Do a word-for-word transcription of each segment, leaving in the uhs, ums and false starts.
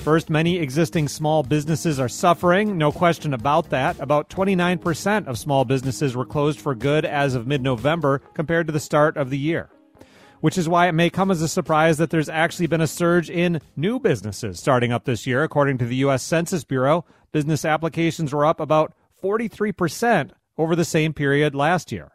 First, many existing small businesses are suffering. No question about that. About twenty-nine percent of small businesses were closed for good as of mid-November compared to the start of the year, which is why it may come as a surprise that there's actually been a surge in new businesses starting up this year. According to the U S Census Bureau, business applications were up about forty-three percent over the same period last year.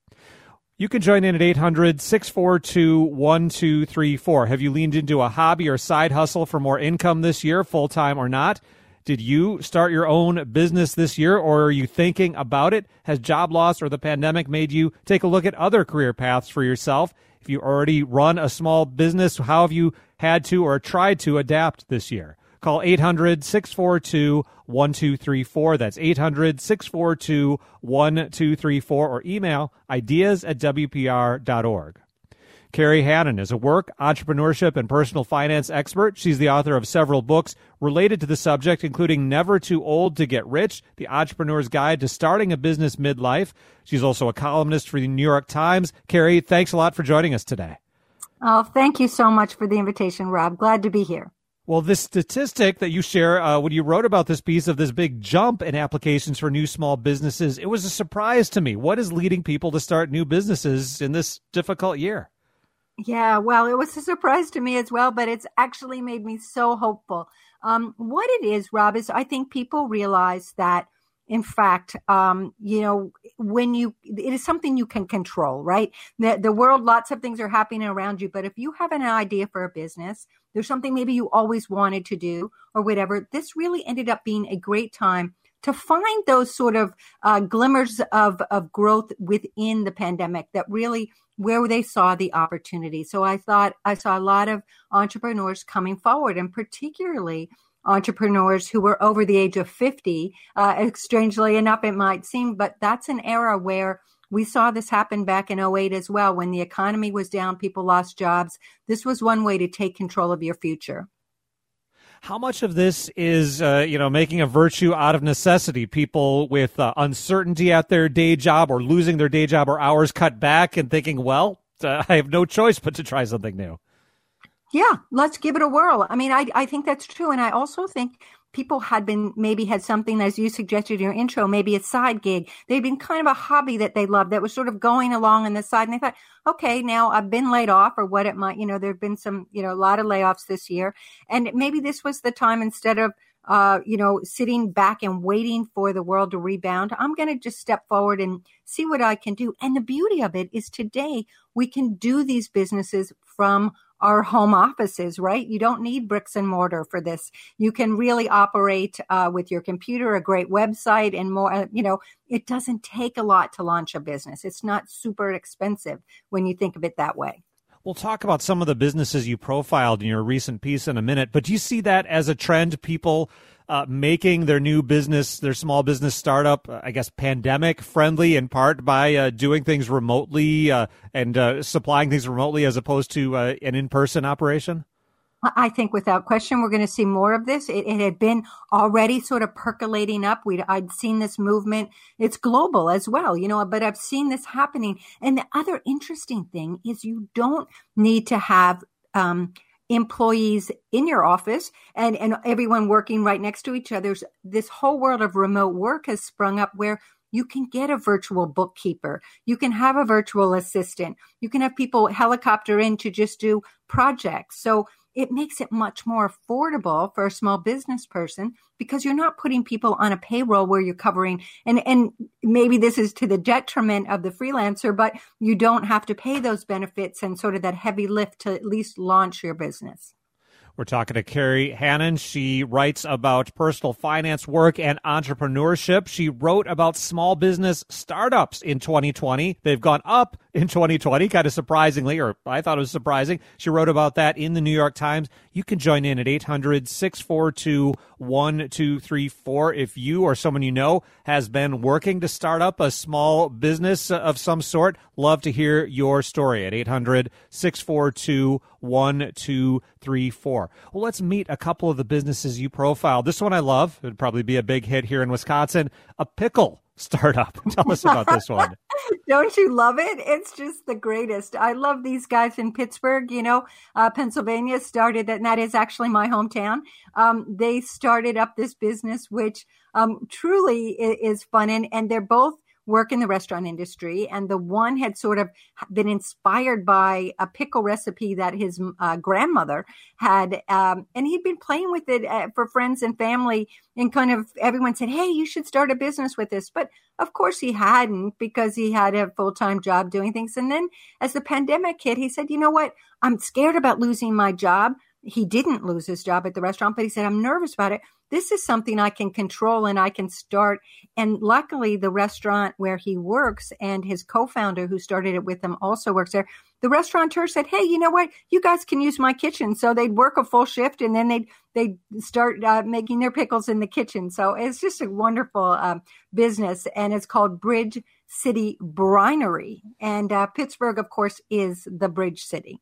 You can join in at eight hundred, six four two, one two three four. Have you leaned into a hobby or side hustle for more income this year, full-time or not? Did you start your own business this year, or are you thinking about it? Has job loss or the pandemic made you take a look at other career paths for yourself? If you already run a small business, how have you had to or tried to adapt this year? Call eight hundred, six four two, one two three four. That's eight hundred, six four two, one two three four, or email ideas at w p r dot org. Carrie Hannon is a work, entrepreneurship, and personal finance expert. She's the author of several books related to the subject, including Never Too Old to Get Rich, The Entrepreneur's Guide to Starting a Business Midlife. She's also a columnist for the New York Times. Carrie, thanks a lot for joining us today. Oh, thank you so much for the invitation, Rob. Glad to be here. Well, this statistic that you share uh, when you wrote about this piece of this big jump in applications for new small businesses, it was a surprise to me. What is leading people to start new businesses in this difficult year? Yeah, well, it was a surprise to me as well, but it's actually made me so hopeful. Um, what it is, Rob, is I think people realize that, in fact, um, you know, when you, it is something you can control, right? The, the world, lots of things are happening around you, but if you have an idea for a business, there's something maybe you always wanted to do or whatever, this really ended up being a great time to find those sort of uh, glimmers of, of growth within the pandemic that really where they saw the opportunity. So I thought I saw a lot of entrepreneurs coming forward, and particularly entrepreneurs who were over the age of fifty. Uh, strangely enough, it might seem, but that's an era where we saw this happen back in oh eight as well. When the economy was down, people lost jobs. This was one way to take control of your future. How much of this is, uh, you know, making a virtue out of necessity? People with uh, uncertainty at their day job or losing their day job or hours cut back and thinking, well, uh, I have no choice but to try something new. Yeah, let's give it a whirl. I mean, I, I think that's true. And I also think people had been, maybe had something, as you suggested in your intro, maybe a side gig. They'd been kind of a hobby that they loved that was sort of going along on the side. And they thought, okay, now I've been laid off or what it might, you know, there've been some, you know, a lot of layoffs this year. And maybe this was the time, instead of, uh, you know, sitting back and waiting for the world to rebound, I'm going to just step forward and see what I can do. And the beauty of it is today we can do these businesses from our home offices, right? You don't need bricks and mortar for this. You can really operate uh, with your computer, a great website, and more. Uh, you know, it doesn't take a lot to launch a business. It's not super expensive when you think of it that way. We'll talk about some of the businesses you profiled in your recent piece in a minute, but do you see that as a trend, people uh, making their new business, their small business startup, uh, I guess, pandemic friendly in part by uh, doing things remotely uh, and uh, supplying things remotely as opposed to uh, an in-person operation? I think without question, we're going to see more of this. It, it had been already sort of percolating up. We'd, I'd seen this movement. It's global as well, you know, but I've seen this happening. And the other interesting thing is you don't need to have um, employees in your office and, and everyone working right next to each other. This whole world of remote work has sprung up where you can get a virtual bookkeeper. You can have a virtual assistant. You can have people helicopter in to just do projects. So it makes it much more affordable for a small business person because you're not putting people on a payroll where you're covering, and, and maybe this is to the detriment of the freelancer, but you don't have to pay those benefits and sort of that heavy lift to at least launch your business. We're talking to Carrie Hannon. She writes about personal finance work and entrepreneurship. She wrote about small business startups in twenty twenty. They've gone up in twenty twenty, kind of surprisingly, or I thought it was surprising. She wrote about that in the New York Times. You can join in at eight hundred, six four two, one two three four if you or someone you know has been working to start up a small business of some sort. Love to hear your story at eight hundred, six four two, one two three four. Well, let's meet a couple of the businesses you profiled. This one I love. It'd probably be a big hit here in Wisconsin. A pickle startup. Tell us about this one. Don't you love it? It's just the greatest. I love these guys in Pittsburgh, you know, uh, Pennsylvania started, and that is actually my hometown. Um, they started up this business, which um, truly is, is fun. And, and they're both work in the restaurant industry. And the one had sort of been inspired by a pickle recipe that his uh, grandmother had. Um, and he'd been playing with it uh, for friends and family, and kind of everyone said, hey, you should start a business with this. But of course he hadn't, because he had a full-time job doing things. And then as the pandemic hit, he said, you know what? I'm scared about losing my job. He didn't lose his job at the restaurant, but he said, I'm nervous about it. This is something I can control and I can start. And luckily, the restaurant where he works and his co-founder who started it with him also works there. The restaurateur said, hey, you know what? You guys can use my kitchen. So they'd work a full shift, and then they'd, they'd start uh, making their pickles in the kitchen. So it's just a wonderful um, business. And it's called Bridge City Brinery. And uh, Pittsburgh, of course, is the Bridge City.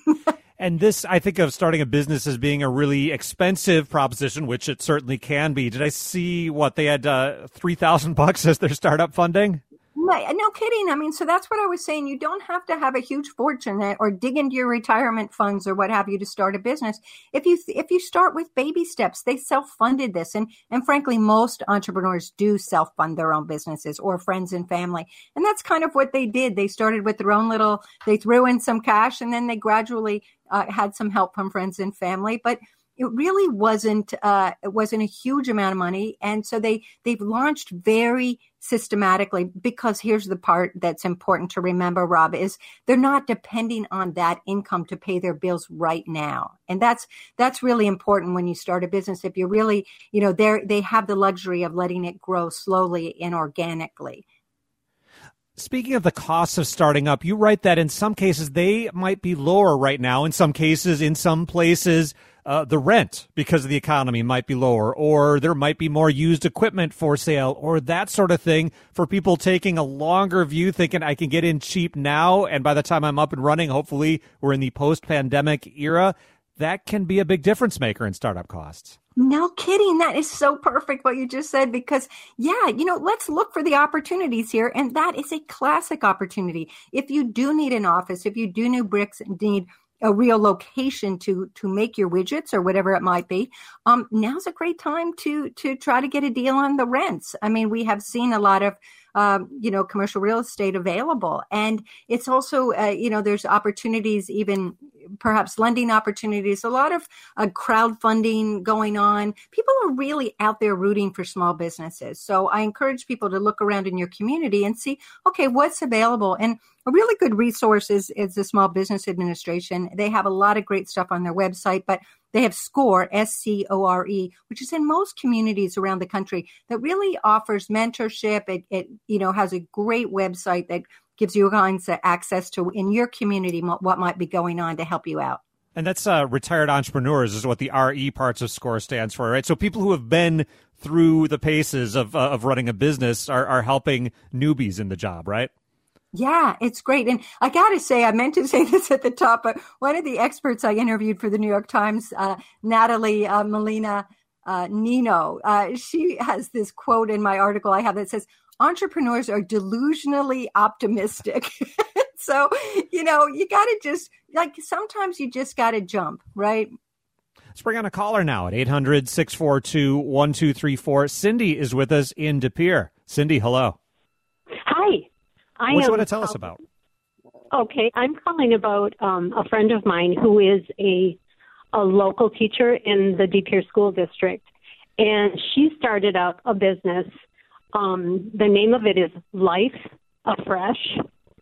And this, I think of starting a business as being a really expensive proposition, which it certainly can be. Did I see what they had uh, three thousand bucks as their startup funding? No, no kidding. I mean, so that's what I was saying. You don't have to have a huge fortune or dig into your retirement funds or what have you to start a business. If you if you start with baby steps, they self-funded this. And, and frankly, most entrepreneurs do self-fund their own businesses or friends and family. And that's kind of what they did. They started with their own little, they threw in some cash, and then they gradually uh, had some help from friends and family. But it really wasn't uh, it wasn't a huge amount of money. And so they they've launched very systematically, because here's the part that's important to remember, Rob, is they're not depending on that income to pay their bills right now. And that's that's really important when you start a business. If you really, you know, they they have the luxury of letting it grow slowly and organically. Speaking of the costs of starting up, you write that in some cases they might be lower right now. In some cases, in some places, uh, the rent because of the economy might be lower, or there might be more used equipment for sale, or that sort of thing, for people taking a longer view, thinking I can get in cheap now, and by the time I'm up and running, hopefully we're in the post-pandemic era. That can be a big difference maker in startup costs. No kidding. That is so perfect what you just said, because, yeah, you know, let's look for the opportunities here. And that is a classic opportunity. If you do need an office, if you do need bricks, need a real location to to make your widgets or whatever it might be, um, now's a great time to to try to get a deal on the rents. I mean, we have seen a lot of Um, you know, commercial real estate available. And it's also, uh, you know, there's opportunities, even perhaps lending opportunities, a lot of uh, crowdfunding going on. People are really out there rooting for small businesses. So I encourage people to look around in your community and see, okay, what's available. And a really good resource is, is the Small Business Administration. They have a lot of great stuff on their website, but they have SCORE, S C O R E, which is in most communities around the country, that really offers mentorship. It, it you know, has a great website that gives you kinds of access to, in your community, what might be going on to help you out. And that's uh, retired entrepreneurs is what the R E parts of SCORE stands for, right? So people who have been through the paces of uh, of running a business are, are helping newbies in the job, right? Yeah, it's great. And I got to say, I meant to say this at the top, but one of the experts I interviewed for the New York Times, uh, Natalie uh, Molina uh, Nino, uh, she has this quote in my article I have that says, entrepreneurs are delusionally optimistic. So, you know, you got to just, like, sometimes you just got to jump, right? Let's bring on a caller now at eight hundred, six four two, one two three four. Cindy is with us in De Pere. Cindy, hello. Hi. I what do you am, want to tell us about? Okay, I'm calling about um, a friend of mine who is a a local teacher in the De Pere School District, and she started up a business. Um, the name of it is Life Afresh.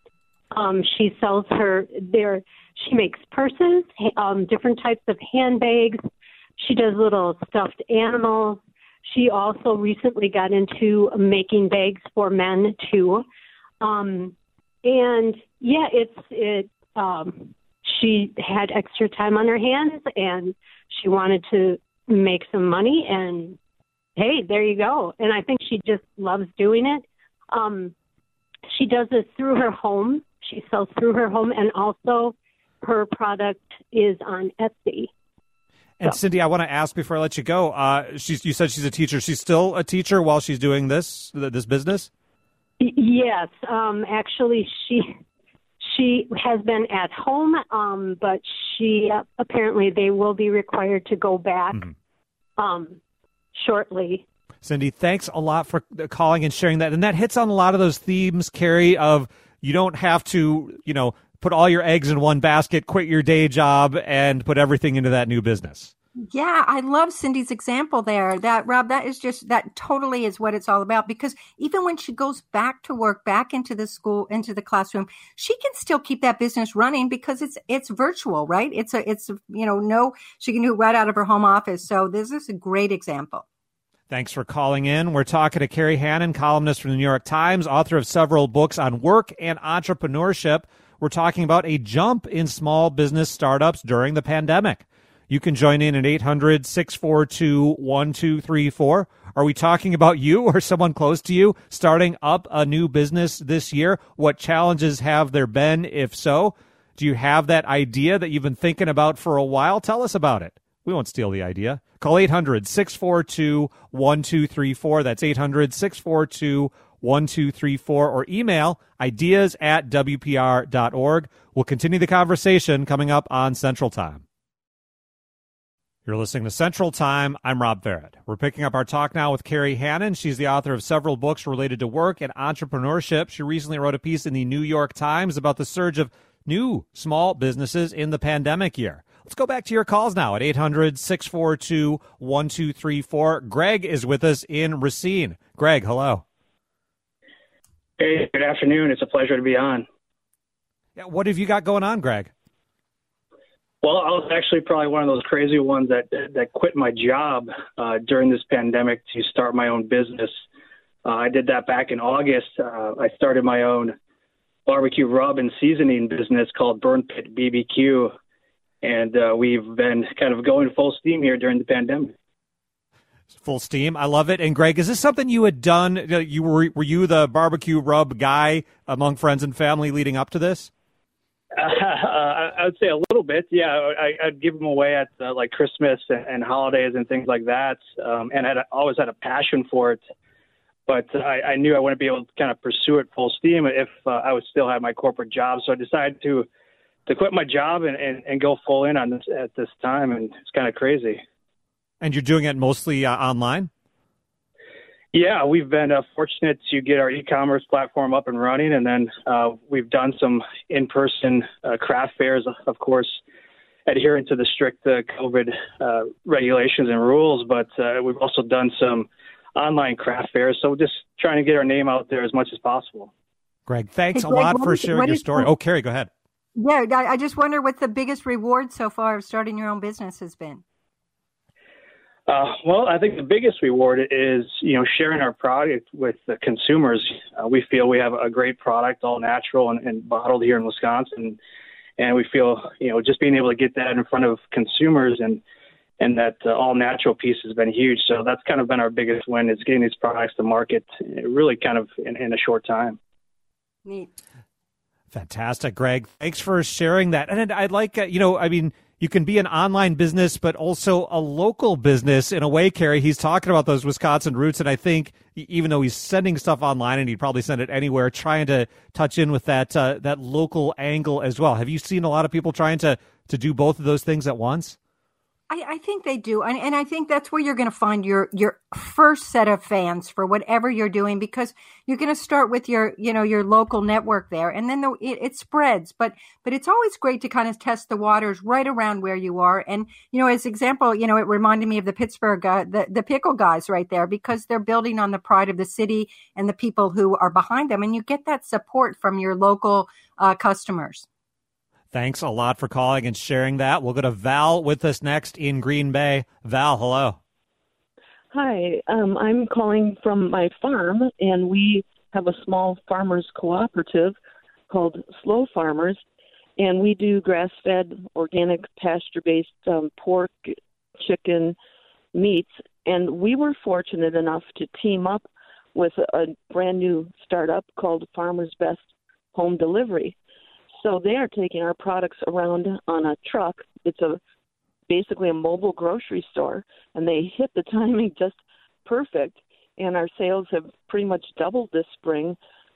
Um, she sells her there. She makes purses, um, different types of handbags. She does little stuffed animals. She also recently got into making bags for men too. Um, and yeah, it's, it, um, she had extra time on her hands and she wanted to make some money, and hey, there you go. And I think she just loves doing it. Um, she does this through her home. She sells through her home, and also her product is on Etsy. And so. Cindy, I want to ask before I let you go, uh, she's, you said she's a teacher. She's still a teacher while she's doing this, this business? Y- Yes, um, actually, she she has been at home, um, but she uh, apparently they will be required to go back Mm-hmm. um, shortly. Cindy, thanks a lot for calling and sharing that. And that hits on a lot of those themes, Carrie, of you don't have to, you know, put all your eggs in one basket, quit your day job, and put everything into that new business. Yeah, I love Cindy's example there. That, Rob, that is just, that totally is what it's all about. Because even when she goes back to work, back into the school, into the classroom, she can still keep that business running because it's, it's virtual, right? It's a, it's, you know, no, she can do it right out of her home office. So this is a great example. Thanks for calling in. We're talking to Carrie Hannon, columnist from the New York Times, author of several books on work and entrepreneurship. We're talking about a jump in small business startups during the pandemic. You can join in at eight hundred, six four two, one two three four. Are we talking about you or someone close to you starting up a new business this year? What challenges have there been, if so? Do you have that idea that you've been thinking about for a while? Tell us about it. We won't steal the idea. Call eight hundred, six four two, one two three four. That's eight hundred, six four two, one two three four. Or email ideas at W P R dot org. We'll continue the conversation coming up on Central Time. You're listening to Central Time. I'm Rob Barrett. We're picking up our talk now with Carrie Hannon. She's the author of several books related to work and entrepreneurship. She recently wrote a piece in the New York Times about the surge of new small businesses in the pandemic year. Let's go back to your calls now at eight hundred, six four two, one two three four. Greg is with us in Racine. Greg, hello. Hey, good afternoon. It's a pleasure to be on. Yeah, what have you got going on, Greg? Well, I was actually probably one of those crazy ones that that quit my job uh, during this pandemic to start my own business. Uh, I did that back in August. Uh, I started my own barbecue rub and seasoning business called Burn Pit B B Q, and uh, we've been kind of going full steam here during the pandemic. Full steam. I love it. And Greg, is this something you had done? You were were you the barbecue rub guy among friends and family leading up to this? Uh, I would say a little bit. Yeah, I, I'd give them away at uh, like Christmas and, and holidays and things like that. Um, and I'd always had a passion for it. But I, I knew I wouldn't be able to kind of pursue it full steam if uh, I would still have my corporate job. So I decided to to quit my job and, and, and go full in on this at this time. And it's kind of crazy. And you're doing it mostly uh, online? Yeah, we've been uh, fortunate to get our e-commerce platform up and running, and then uh, we've done some in-person uh, craft fairs, of course, adhering to the strict uh, COVID uh, regulations and rules, but uh, we've also done some online craft fairs, so just trying to get our name out there as much as possible. Greg, thanks Hey, a Greg, lot what for is- sharing what your is- story. Oh, Carrie, go ahead. Yeah, I I just wonder what the biggest reward so far of starting your own business has been. Uh, well, I think the biggest reward is, you know, sharing our product with the consumers. Uh, we feel we have a great product, all natural and, and bottled here in Wisconsin. And we feel, you know, just being able to get that in front of consumers and, and that uh, all natural piece has been huge. So that's kind of been our biggest win, is getting these products to market really kind of in, in a short time. Neat. Fantastic, Greg. Thanks for sharing that. And I'd like, uh, you know, I mean, you can be an online business, but also a local business in a way, Carrie. He's talking about those Wisconsin roots. And I think even though he's sending stuff online and he'd probably send it anywhere, trying to touch in with that uh, that local angle as well. Have you seen a lot of people trying to, to do both of those things at once? I, I think they do. And, and I think that's where you're going to find your, your first set of fans for whatever you're doing, because you're going to start with your, you know, your local network there, and then the, it, it spreads. But, but it's always great to kind of test the waters right around where you are. And, you know, as example, you know, it reminded me of the Pittsburgh, uh, the, the pickle guys right there, because they're building on the pride of the city and the people who are behind them. And you get that support from your local uh, customers. Thanks a lot for calling and sharing that. We'll go to Val with us next in Green Bay. Val, hello. Hi, um, I'm calling from my farm, and we have a small farmers cooperative called Slow Farmers, and we do grass-fed, organic, pasture-based um, pork, chicken, meats, and we were fortunate enough to team up with a brand new startup called Farmers Best Home Delivery. So they are taking our products around on a truck. It's a basically a mobile grocery store, and they hit the timing just perfect. And our sales have pretty much doubled this spring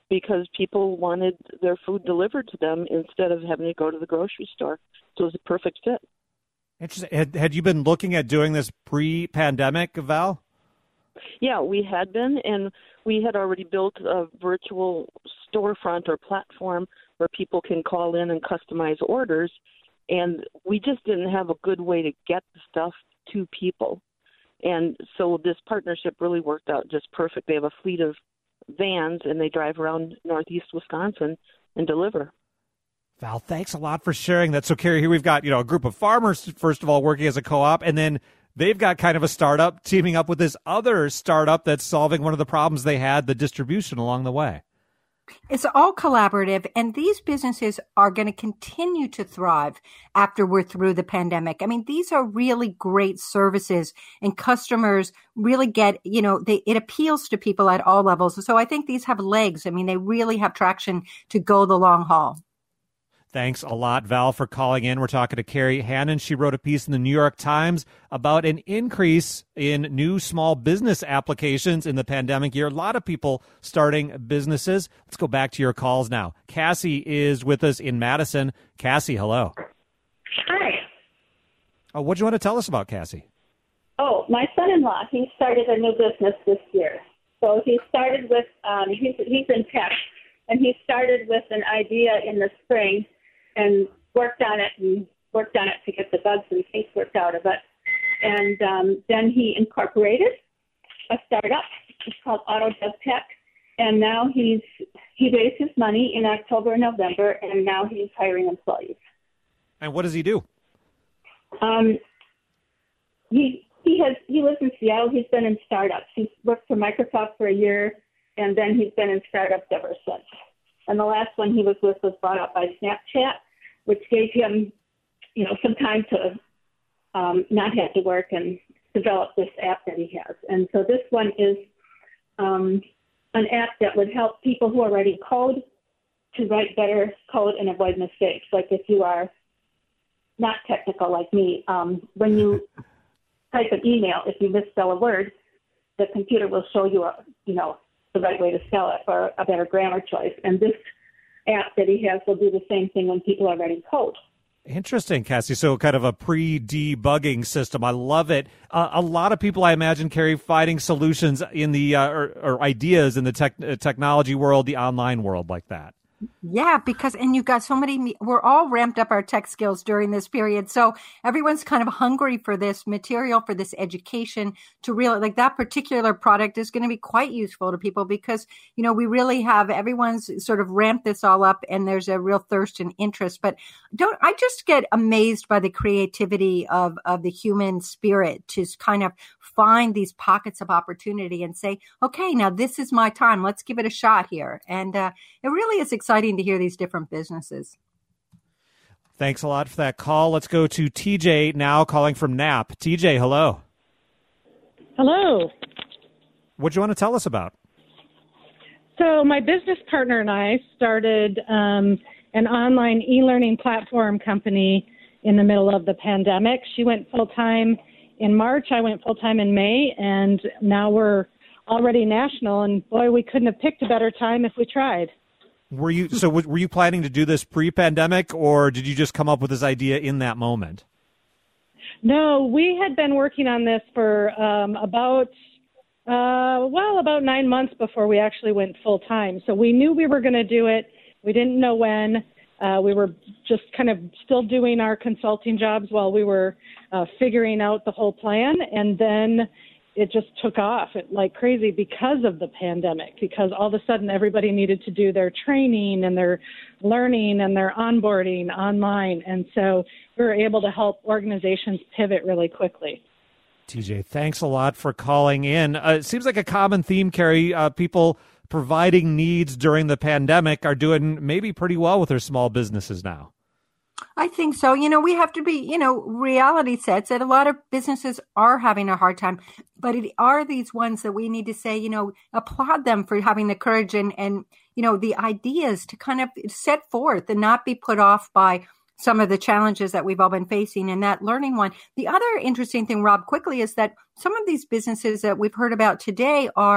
because people wanted their food delivered to them instead of having to go to the grocery store. So it was a perfect fit. Interesting. Had, had you been looking at doing this pre-pandemic, Val? Yeah, we had been, and we had already built a virtual storefront or platform where people can call in and customize orders, and we just didn't have a good way to get the stuff to people. And so this partnership really worked out just perfect. They have a fleet of vans, and they drive around northeast Wisconsin and deliver. Val, thanks a lot for sharing that. So, Carrie, here we've got, you know, a group of farmers, first of all, working as a co-op, and then they've got kind of a startup teaming up with this other startup that's solving one of the problems they had, the distribution along the way. It's all collaborative, and these businesses are going to continue to thrive after we're through the pandemic. I mean, these are really great services, and customers really get, you know, they, it appeals to people at all levels. So I think these have legs. I mean, they really have traction to go the long haul. Thanks a lot, Val, for calling in. We're talking to Carrie Hannon. She wrote a piece in the New York Times about an increase in new small business applications in the pandemic year. A lot of people starting businesses. Let's go back to your calls now. Cassie is with us in Madison. Cassie, hello. Hi. Oh, what do you want to tell us about, Cassie? Oh, my son-in-law, he started a new business this year. So he started with, um, he's, he's in tech, and he started with an idea in the spring and worked on it and worked on it to get the bugs and kinks worked out of it. And um, then he incorporated a startup. It's called AutoDevTech. And now he's he raised his money in October and November, and now he's hiring employees. And what does he do? Um, he he has he lives in Seattle. He's been in startups. He's worked for Microsoft for a year, and then he's been in startups ever since. And the last one he was with was bought up by Snapchat, which gave him, you know, some time to um, not have to work and develop this app that he has. And so this one is um, an app that would help people who already code to write better code and avoid mistakes. Like if you are not technical like me, um, when you type an email, if you misspell a word, the computer will show you, a, you know, the right way to spell it or a better grammar choice. And this app that he has will do the same thing when people are writing code. Interesting, Cassie. So kind of a pre-debugging system. I love it. Uh, a lot of people, I imagine, Carrie, finding solutions in the uh, or, or ideas in the tech, uh, technology world, the online world like that. Yeah, because, and you've got so many, we're all ramped up our tech skills during this period. So everyone's kind of hungry for this material, for this education to really, like that particular product is going to be quite useful to people because, you know, we really have, everyone's sort of ramped this all up and there's a real thirst and interest. But don't, I just get amazed by the creativity of, of the human spirit to kind of find these pockets of opportunity and say, okay, now this is my time. Let's give it a shot here. And uh, it really is exciting to hear these different businesses. Thanks a lot for that call. Let's go to T J now calling from Knapp. T J, hello. Hello. What do you want to tell us about? So my business partner and I started um, an online e-learning platform company in the middle of the pandemic. She went full-time in March. I went full-time in May, and now we're already national. And boy, we couldn't have picked a better time if we tried. Were you so? Were you planning to do this pre-pandemic, or did you just come up with this idea in that moment? No, we had been working on this for um, about uh, well, about nine months before we actually went full time. So we knew we were going to do it. We didn't know when. Uh, we were just kind of still doing our consulting jobs while we were uh, figuring out the whole plan, and then it just took off like crazy because of the pandemic, because all of a sudden everybody needed to do their training and their learning and their onboarding online. And so we were able to help organizations pivot really quickly. T J, thanks a lot for calling in. Uh, it seems like a common theme, Carrie. Uh, people providing needs during the pandemic are doing maybe pretty well with their small businesses now. I think so. You know, we have to be, you know, reality sets that a lot of businesses are having a hard time, but it are these ones that we need to say, you know, applaud them for having the courage and, and, you know, the ideas to kind of set forth and not be put off by some of the challenges that we've all been facing in that learning one. The other interesting thing, Rob, quickly is that some of these businesses that we've heard about today are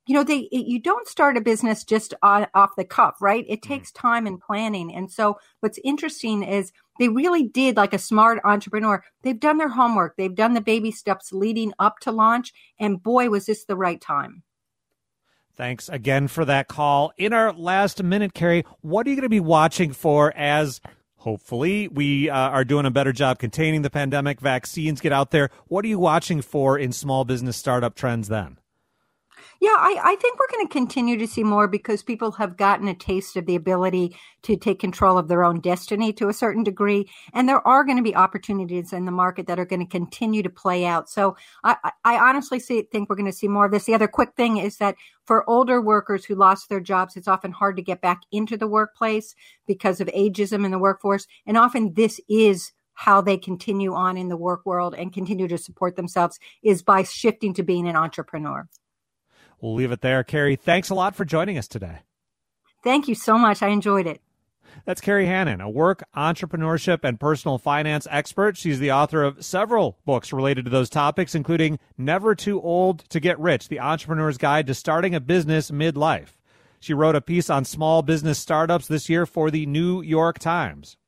you know, they you don't start a business just on, off the cuff, right? It takes time and planning. And so what's interesting is they really did, like a smart entrepreneur, they've done their homework. They've done the baby steps leading up to launch. And boy, was this the right time. Thanks again for that call. In our last minute, Carrie, what are you going to be watching for as hopefully we uh, are doing a better job containing the pandemic, vaccines get out there? What are you watching for in small business startup trends then? Yeah, I, I think we're going to continue to see more because people have gotten a taste of the ability to take control of their own destiny to a certain degree. And there are going to be opportunities in the market that are going to continue to play out. So I, I honestly see, think we're going to see more of this. The other quick thing is that for older workers who lost their jobs, it's often hard to get back into the workplace because of ageism in the workforce. And often this is how they continue on in the work world and continue to support themselves, is by shifting to being an entrepreneur. We'll leave it there. Carrie, thanks a lot for joining us today. Thank you so much. I enjoyed it. That's Carrie Hannon, a work, entrepreneurship, and personal finance expert. She's the author of several books related to those topics, including Never Too Old to Get Rich, The Entrepreneur's Guide to Starting a Business Midlife. She wrote a piece on small business startups this year for the New York Times.